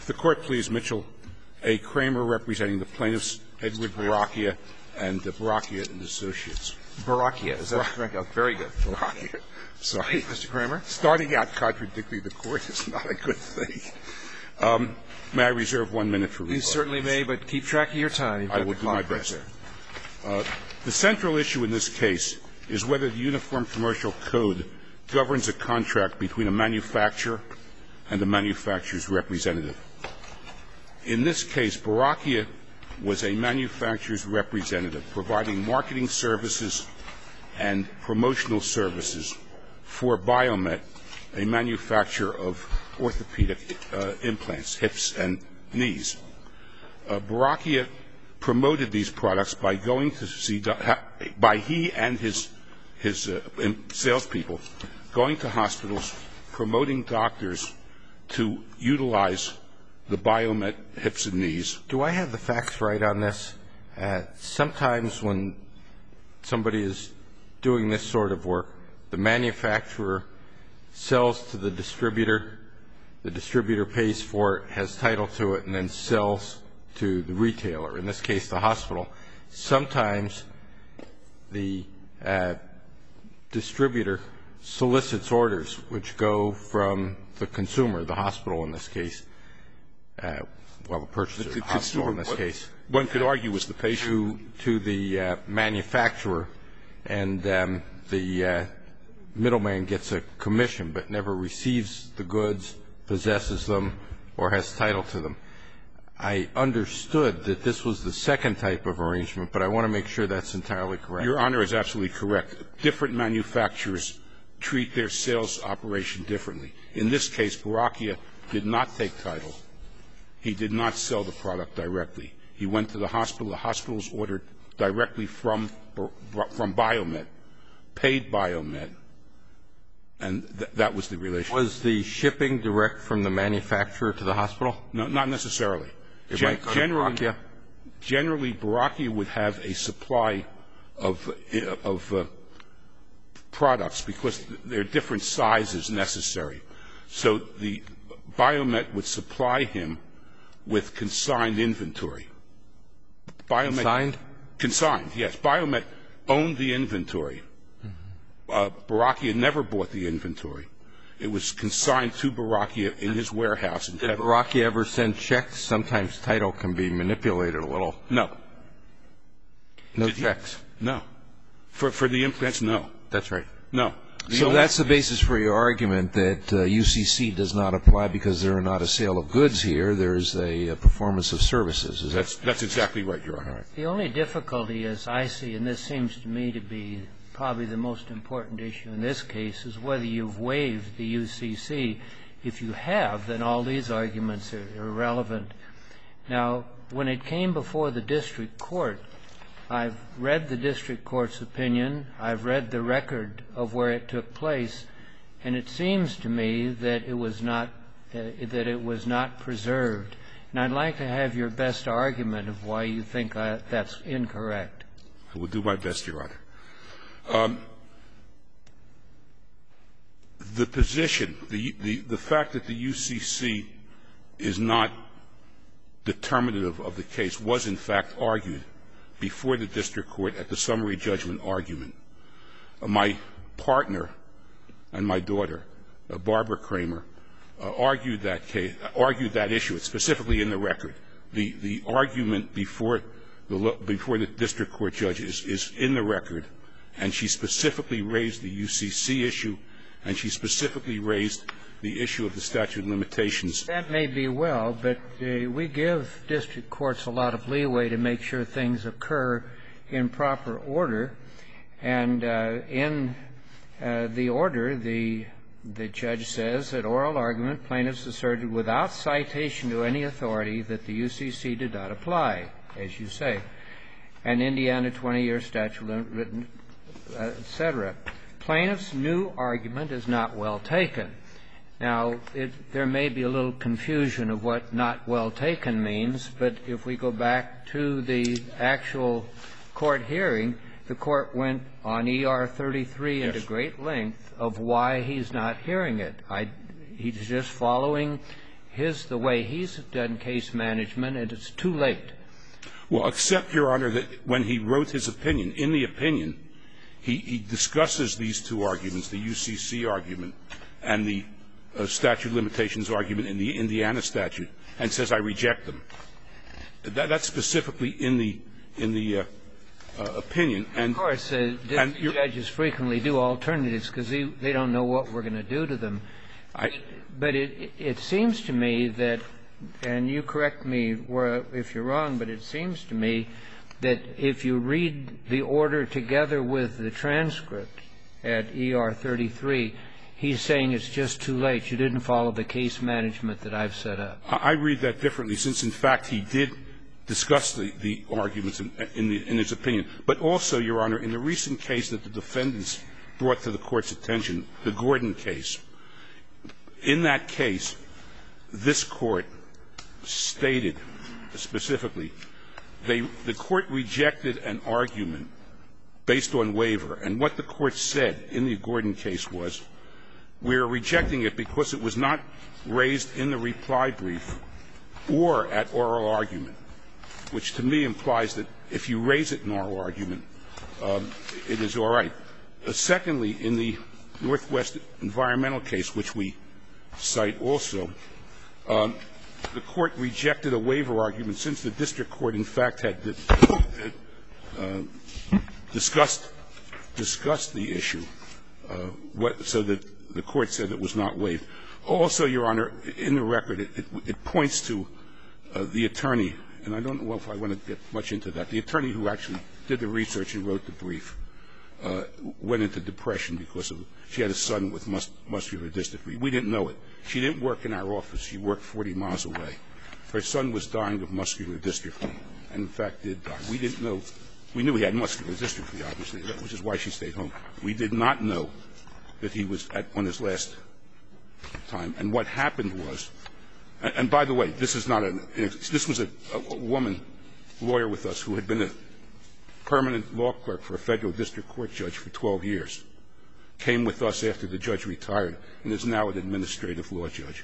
The Court, please. Mitchell A. Kramer, representing the plaintiffs, Edward Baracchia and Baracchia and Associates. Baracchia, is that correct? Oh, very good. Baracchia. Sorry. Mr. Kramer? Starting out contradicting the Court is not a good thing. May I reserve 1 minute for rebuttal? You certainly may, but keep track of your time. I will do my best. The central issue in this case is whether the Uniform Commercial Code governs a contract between a manufacturer and the manufacturer's representative. In this case, Baracchia was a manufacturer's representative, providing marketing services and promotional services for Biomet, a manufacturer of orthopedic implants, hips and knees. Baracchia promoted these products by going to see, by he and his salespeople going to hospitals, promoting doctors to utilize the Biomet hips and knees. Do I have the facts right on this? Sometimes when somebody is doing this sort of work, the manufacturer sells to the distributor pays for it, has title to it, and then sells to the retailer, in this case the hospital. Sometimes the distributor solicits orders which go from the consumer, the hospital in this case, the purchaser, the hospital in this case. One could argue was the patient. To the manufacturer, and the middleman gets a commission but never receives the goods, possesses them, or has title to them. I understood that this was the second type of arrangement, but I want to make sure that's entirely correct. Your Honor is absolutely correct. Different manufacturers treat their sales operation differently. In this case, Baracchia did not take title. He did not sell the product directly. He went to the hospital. The hospitals ordered directly from Biomet, paid Biomet, and that was the relationship. Was the shipping direct from the manufacturer to the hospital? No, not necessarily. Generally, Baracchia would have a supply of products because there are different sizes necessary. So the Biomet would supply him with consigned inventory. Consigned? Consigned, yes. Biomet owned the inventory. Baracchia never bought the inventory. It was consigned to Baracchia in his warehouse. Did Baracchia ever send checks? Sometimes title can be manipulated a little. No. No checks? No. For the implants, no. That's right. No. So that's the basis for your argument that UCC does not apply because there are not a sale of goods here. There's a performance of services. That's exactly right, Your Honor. The only difficulty, as I see, and this seems to me to be probably the most important issue in this case, is whether you've waived the UCC. If you have, then all these arguments are irrelevant. Now, when it came before the district court, I've read the district court's opinion. I've read the record of where it took place, and it seems to me that it was not preserved. And I'd like to have your best argument of why you think that's incorrect. I will do my best, Your Honor. The position, the fact that the UCC is not determinative of the case was, in fact, argued before the district court at the summary judgment argument. My partner and my daughter, Barbara Kramer, argued that issue. It's specifically in the record. The argument before the district court judge is in the record, and she specifically raised the UCC issue, and she specifically raised the issue of the statute of limitations. That may be well, but we give district courts a lot of leeway to make sure things occur in proper order. And in the order, the judge says, at oral argument, plaintiffs asserted without citation to any authority that the UCC did not apply, as you say, and Indiana 20-year statute written, et cetera. Plaintiff's new argument is not well taken. Now, there may be a little confusion of what not well taken means, but if we go back to the actual court hearing, the court went on ER 33 into great length of why he's not hearing it. He's just following the way he's done case management, and it's too late. Well, except, Your Honor, that when he wrote his opinion, in the opinion, he discusses these two arguments, the UCC argument and the statute of limitations argument in the Indiana statute, and says, I reject them. That's specifically in the opinion. And, of course, judges frequently do alternatives because they don't know what we're going to do to them. But it seems to me that, and you correct me if you're wrong, but it seems to me that if you read the order together with the transcript at ER 33, he's saying it's just too late. You didn't follow the case management that I've set up. I read that differently, since, in fact, he did discuss the arguments in his opinion. But also, Your Honor, in the recent case that the defendants brought to the Court's attention, the Gordon case, in that case, this Court stated specifically, the Court rejected an argument based on waiver. And what the Court said in the Gordon case was, we're rejecting it because it was not raised in the reply brief or at oral argument, which to me implies that if you raise it in oral argument, it is all right. Secondly, in the Northwest environmental case, which we cite also, the Court rejected a waiver argument since the district court, in fact, had discussed the issue, so that the Court said it was not waived. Also, Your Honor, in the record, it points to the attorney, and I don't know if I want to get much into that. The attorney who actually did the research and wrote the brief went into depression because she had a son with muscular dystrophy. We didn't know it. She didn't work in our office. She worked 40 miles away. Her son was dying of muscular dystrophy, and in fact did die. We didn't know. We knew he had muscular dystrophy, obviously, which is why she stayed home. We did not know that he was on his last time. And what happened was, and by the way, this was a woman lawyer with us who had been a permanent law clerk for a federal district court judge for 12 years, came with us after the judge retired, and is now an administrative law judge.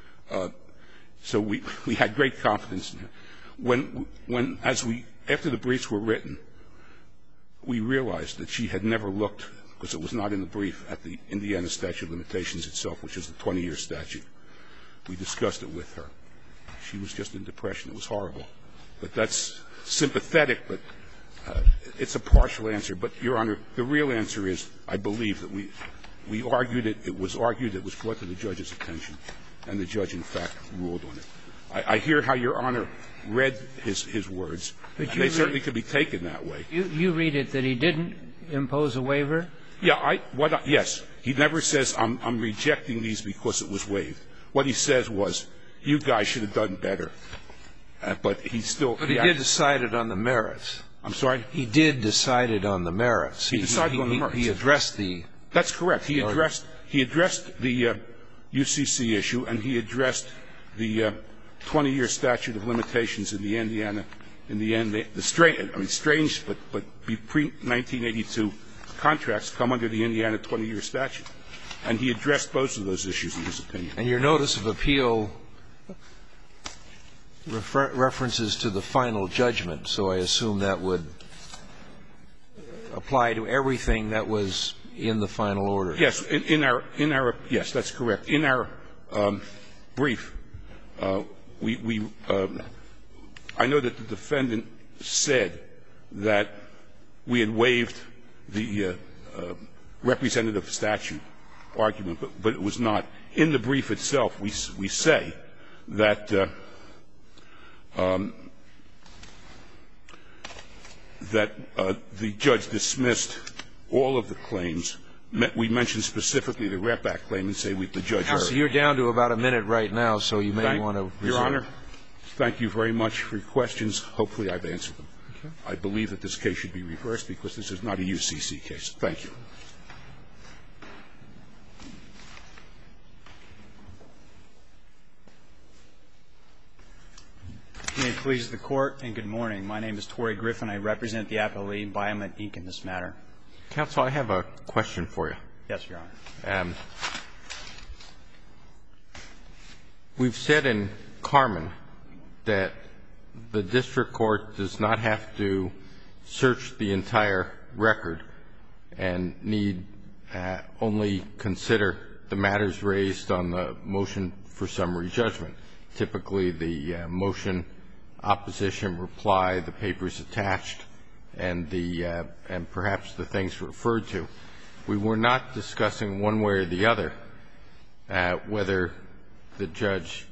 So we had great confidence in her. After the briefs were written, we realized that she had never looked, because it was not in the brief, at the Indiana statute of limitations itself, which is the 20-year statute. We discussed it with her. She was just in depression. It was horrible. But that's sympathetic, but it's a partial answer. But, Your Honor, the real answer is, I believe that we argued it. It was argued. It was brought to the judge's attention, and the judge, in fact, ruled on it. I hear how Your Honor read his words, and they certainly could be taken that way. You read it that he didn't impose a waiver? Yeah. Yes. He never says, I'm rejecting these because it was waived. What he says was, you guys should have done better. But he still. But he did decide it on the merits. I'm sorry? He did decide it on the merits. He decided on the merits. He addressed the. That's correct. He addressed the UCC issue, and he addressed the 20-year statute of limitations in the Indiana. In the end, strange, but pre-1982 contracts come under the Indiana 20-year statute. And he addressed both of those issues in his opinion. And your notice of appeal references to the final judgment, so I assume that would apply to everything that was in the final order. Yes. Yes, that's correct. In our brief, I know that the defendant said that we had waived the representative statute argument, but it was not. In the brief itself, we say that the judge dismissed all of the claims. We mentioned specifically the Rep Act claim and say the judge. So you're down to about a minute right now, so you may want to reserve. Your Honor, thank you very much for your questions. Hopefully I've answered them. Okay. I believe that this case should be reversed because this is not a UCC case. Thank you. May it please the Court, and good morning. My name is Torrey Griffin. I represent the appellee, Biomet, Inc. in this matter. Counsel, I have a question for you. Yes, Your Honor. We've said in Carmen that the district court does not have to search the entire record and need only consider the matters raised on the motion for summary judgment. Typically, the motion, opposition, reply, the papers attached, and perhaps the things referred to. We were not discussing one way or the other whether the judge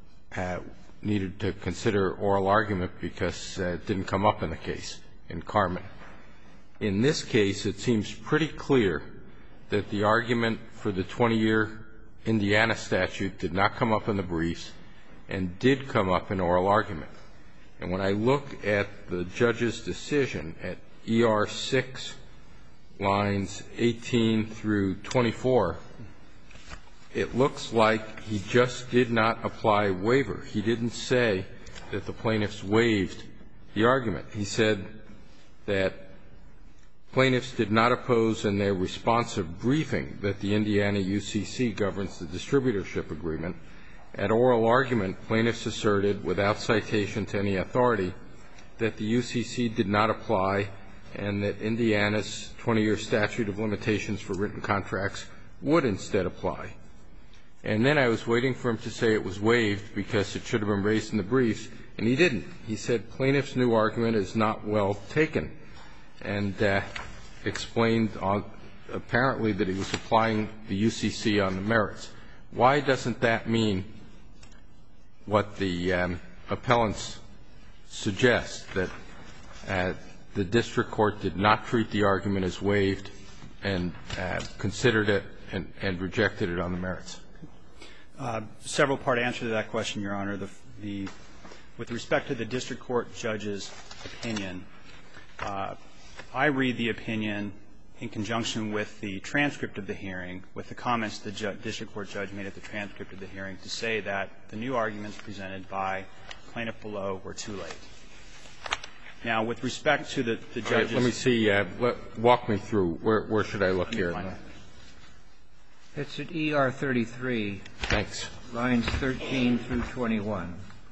needed to consider oral argument because it didn't come up in the case in Carmen. In this case, it seems pretty clear that the argument for the 20-year Indiana statute did not come up in the briefs and did come up in oral argument. And when I look at the judge's decision at ER 6, lines 18 through 24, it looks like he just did not apply waiver. He didn't say that the plaintiffs waived the argument. He said that plaintiffs did not oppose in their responsive briefing that the Indiana UCC governs the distributorship agreement. At oral argument, plaintiffs asserted, without citation to any authority, that the UCC did not apply and that Indiana's 20-year statute of limitations for written contracts would instead apply. And then I was waiting for him to say it was waived because it should have been raised in the briefs, and he didn't. He said plaintiff's new argument is not well taken, and explained apparently that he was applying the UCC on the merits. Why doesn't that mean what the appellants suggest, that the district court did not treat the argument as waived and considered it and rejected it on the merits? Several-part answer to that question, Your Honor. With respect to the district court judge's opinion, I read the opinion in conjunction with the transcript of the hearing, with the comments the district court judge made at the transcript of the hearing, to say that the new arguments presented by plaintiff below were too late. Now, with respect to the judge's ---- Let me see. Walk me through. Where should I look here? It's at ER 33. Thanks. Lines 13 through 21.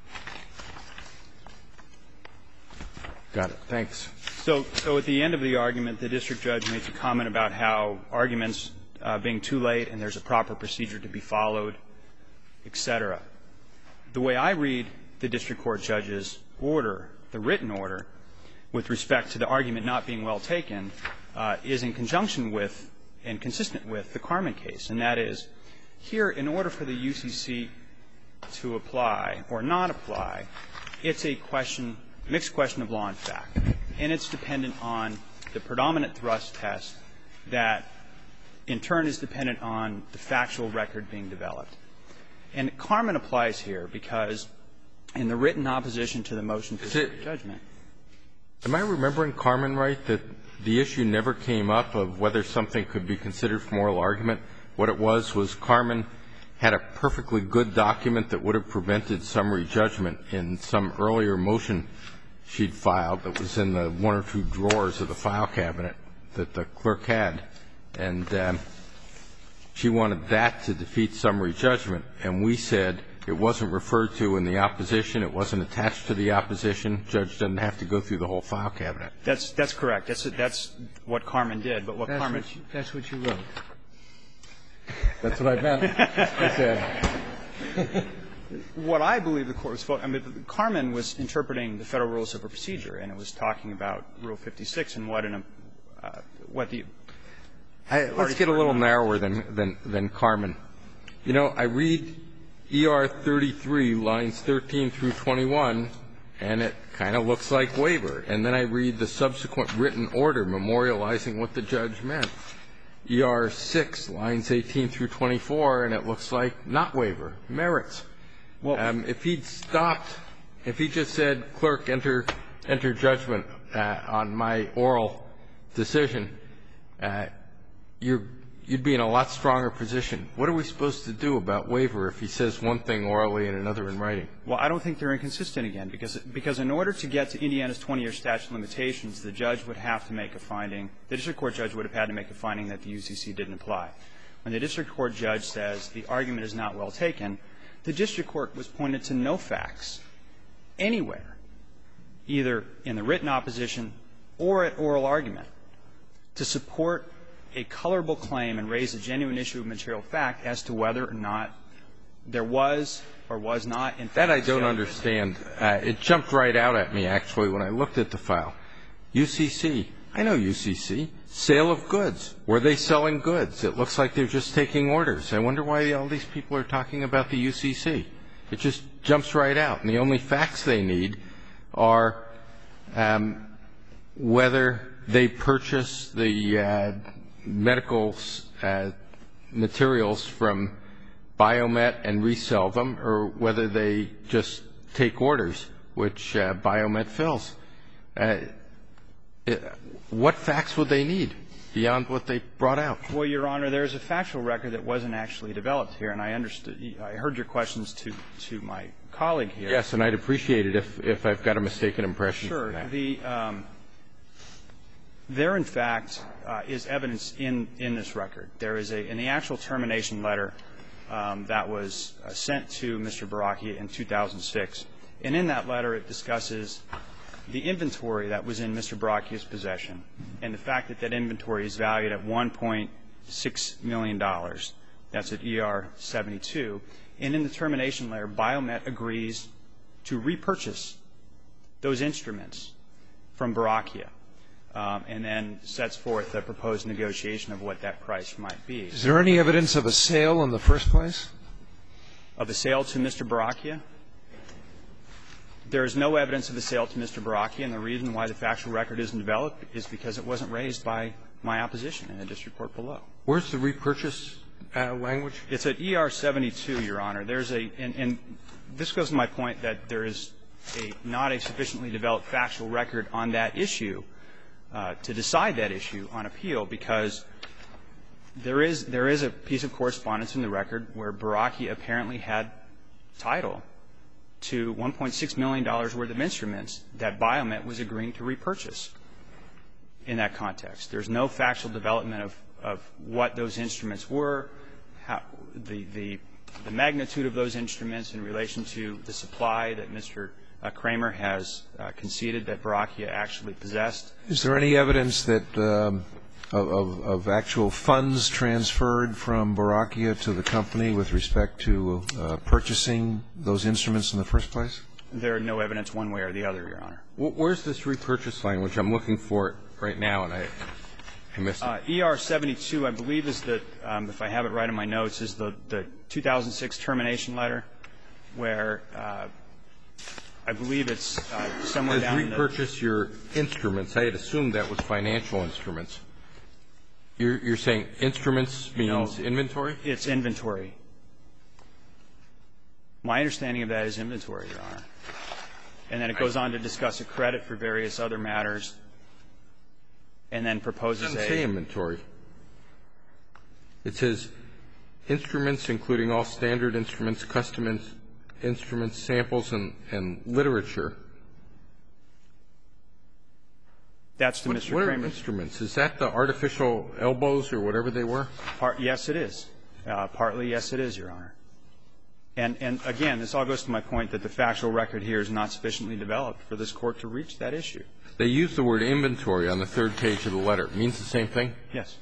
Got it. Thanks. So at the end of the argument, the district judge makes a comment about how arguments being too late and there's a proper procedure to be followed, et cetera. The way I read the district court judge's order, the written order, with respect to the argument not being well taken, is in conjunction with and consistent with the Carmen case. And that is, here, in order for the UCC to apply or not apply, it's a question, mixed question of law and fact. And it's dependent on the predominant thrust test that, in turn, is dependent on the factual record being developed. And Carmen applies here because, in the written opposition to the motion for judgment ---- Am I remembering Carmen right, that the issue never came up of whether something could be considered for moral argument? What it was Carmen had a perfectly good document that would have prevented summary judgment in some earlier motion she'd filed that was in the one or two drawers of the file cabinet that the clerk had. And she wanted that to defeat summary judgment. And we said it wasn't referred to in the opposition. It wasn't attached to the opposition. Judge doesn't have to go through the whole file cabinet. That's correct. That's what Carmen did. But what Carmen ---- That's what you wrote. That's what I meant. I said. What I believe the Court was ---- I mean, Carmen was interpreting the Federal Rules of Procedure, and it was talking about Rule 56 and what the ---- Let's get a little narrower than Carmen. You know, I read ER 33, lines 13 through 21, and it kind of looks like waiver. And then I read the subsequent written order memorializing what the judge meant. ER 6, lines 18 through 24, and it looks like not waiver, merits. If he'd stopped, if he just said, clerk, enter judgment on my oral decision, you'd be in a lot stronger position. What are we supposed to do about waiver if he says one thing orally and another in writing? Well, I don't think they're inconsistent again, because in order to get to Indiana's 20-year statute of limitations, the judge would have to make a finding, the district court judge would have had to make a finding that the UCC didn't apply. When the district court judge says the argument is not well taken, The district court was pointed to no facts anywhere, either in the written opposition or at oral argument, to support a colorable claim and raise a genuine issue of material fact as to whether or not there was or was not in fact. That I don't understand. It jumped right out at me, actually, when I looked at the file. UCC. I know UCC. Sale of goods. Were they selling goods? It looks like they're just taking orders. I wonder why all these people are talking about the UCC. It just jumps right out. And the only facts they need are whether they purchase the medical materials from Biomet and resell them, or whether they just take orders, which Biomet fills. What facts would they need beyond what they brought out? Well, Your Honor, there's a factual record that wasn't actually developed here, and I heard your questions to my colleague here. Yes, and I'd appreciate it if I've got a mistaken impression. Sure. There, in fact, is evidence in this record. There is in the actual termination letter that was sent to Mr. Baracchia in 2006, and in that letter it discusses the inventory that was in Mr. Baracchia's possession and the fact that that inventory is valued at $1.6 million. That's at ER 72. And in the termination letter, Biomet agrees to repurchase those instruments from Baracchia and then sets forth a proposed negotiation of what that price might be. Is there any evidence of a sale in the first place? Of a sale to Mr. Baracchia? There is no evidence of a sale to Mr. Baracchia, and the reason why the factual record isn't developed is because it wasn't raised by my opposition in the district court below. Where's the repurchase language? It's at ER 72, Your Honor. There's and this goes to my point that there is not a sufficiently developed factual record on that issue to decide that issue on appeal, because there is a piece of correspondence in the record where Baracchia apparently had title to $1.6 million worth of instruments that Biomet was agreeing to repurchase in that context. There's no factual development of what those instruments were, how the magnitude of those instruments in relation to the supply that Mr. Kramer has conceded that Baracchia actually possessed. Is there any evidence that of actual funds transferred from Baracchia to the company with respect to purchasing those instruments in the first place? There are no evidence one way or the other, Your Honor. Where's this repurchase language? I'm looking for it right now, and I missed it. ER 72, I believe, is the, if I have it right in my notes, is the 2006 termination letter where I believe it's somewhere down in the. Repurchase your instruments. I had assumed that was financial instruments. You're saying instruments means inventory? It's inventory. My understanding of that is inventory, Your Honor. And then it goes on to discuss a credit for various other matters and then proposes It doesn't say inventory. It says instruments, including all standard instruments, custom instruments, samples, and literature. That's to Mr. Kramer. What are instruments? Is that the artificial elbows or whatever they were? Yes, it is. Partly, yes, it is, Your Honor. And again, this all goes to my point that the factual record here is not sufficiently developed for this Court to reach that issue. They use the word inventory on the third page of the letter. It means the same thing? Yes.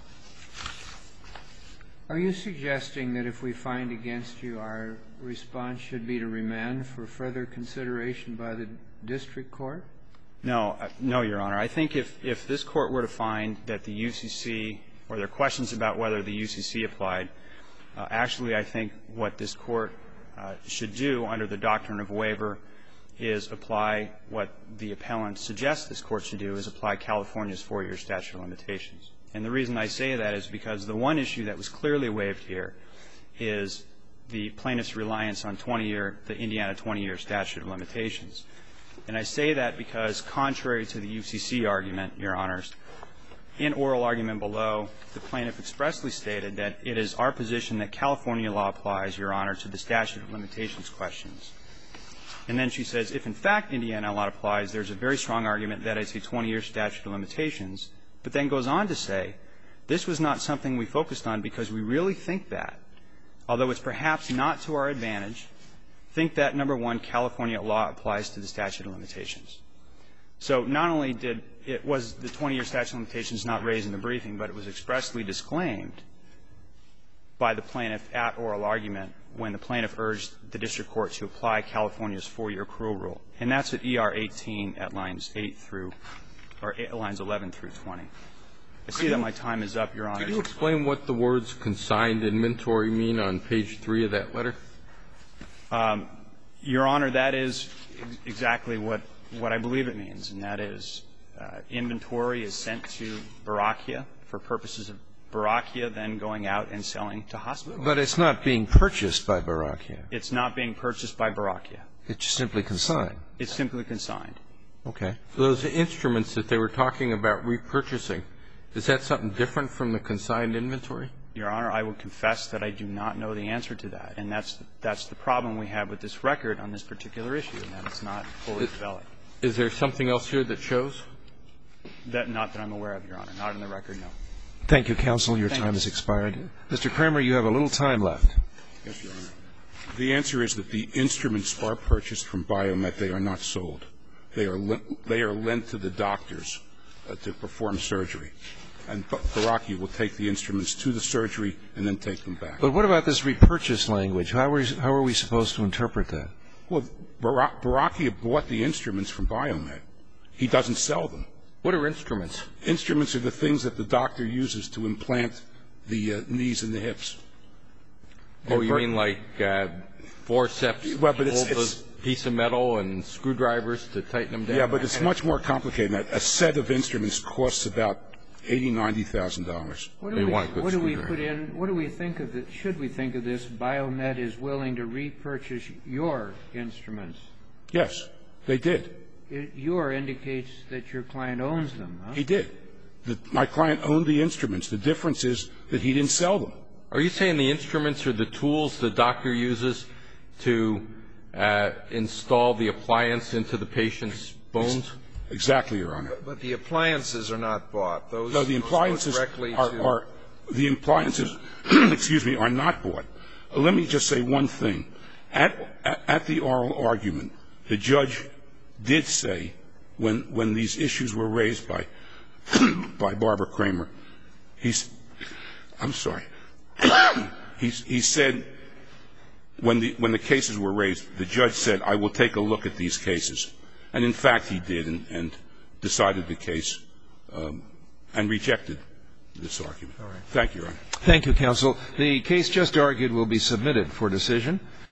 Are you suggesting that if we find against you, our response should be to remand for further consideration by the district court? No, Your Honor. I think if this Court were to find that the UCC or there are questions about whether the UCC applied, actually I think what this Court should do under the doctrine of waiver is apply what the appellant suggests this Court should do, is apply California's 4-year statute of limitations. And the reason I say that is because the one issue that was clearly waived here is the plaintiff's reliance on the Indiana 20-year statute of limitations. And I say that because contrary to the UCC argument, Your Honors, in oral argument below, the plaintiff expressly stated that it is our position that California law applies, Your Honor, to the statute of limitations questions. And then she says if, in fact, Indiana law applies, there's a very strong argument that it's a 20-year statute of limitations, but then goes on to say this was not something we focused on because we really think that, although it's perhaps not to our advantage, think that, number one, California law applies to the statute of limitations. So not only was the 20-year statute of limitations not raised in the briefing, but it was expressly disclaimed by the plaintiff at oral argument when the plaintiff urged the district court to apply California's 4-year accrual rule. And that's at ER 18 at lines 8 through or lines 11 through 20. I see that my time is up, Your Honor. Could you explain what the words consigned inventory mean on page 3 of that letter? Your Honor, that is exactly what I believe it means, and that is inventory is sent to Baracchia for purposes of Baracchia then going out and selling to hospitals. But it's not being purchased by Baracchia. It's not being purchased by Baracchia. It's simply consigned. It's simply consigned. Okay. Those instruments that they were talking about repurchasing, is that something different from the consigned inventory? Your Honor, I will confess that I do not know the answer to that, and that's the problem we have with this record on this particular issue, and that it's not fully developed. Is there something else here that shows? Not that I'm aware of, Your Honor. Not in the record, no. Thank you, counsel. Your time has expired. Mr. Kramer, you have a little time left. Yes, Your Honor. The answer is that the instruments are purchased from Biomet. They are not sold. They are lent to the doctors to perform surgery. And Baracchia will take the instruments to the surgery and then take them back. But what about this repurchase language? How are we supposed to interpret that? Well, Baracchia bought the instruments from Biomet. He doesn't sell them. What are instruments? Instruments are the things that the doctor uses to implant the knees and the hips. Oh, you mean like forceps, well, but it's a piece of metal and screwdrivers to tighten them down? Yeah, but it's much more complicated than that. A set of instruments costs about $80,000, $90,000. What do we think of it? Should we think of this? Biomet is willing to repurchase your instruments. Yes, they did. Your indicates that your client owns them, huh? He did. My client owned the instruments. The difference is that he didn't sell them. Are you saying the instruments are the tools the doctor uses to install the appliance into the patient's bones? Exactly, Your Honor. But the appliances are not bought. No, the appliances are the appliances, excuse me, are not bought. Let me just say one thing. At the oral argument, the judge did say when these issues were raised by Barbara Kramer, I'm sorry. He said when the cases were raised, the judge said, I will take a look at these cases. And, in fact, he did and decided the case and rejected this argument. All right. Thank you, Your Honor. Thank you, counsel. The case just argued will be submitted for decision.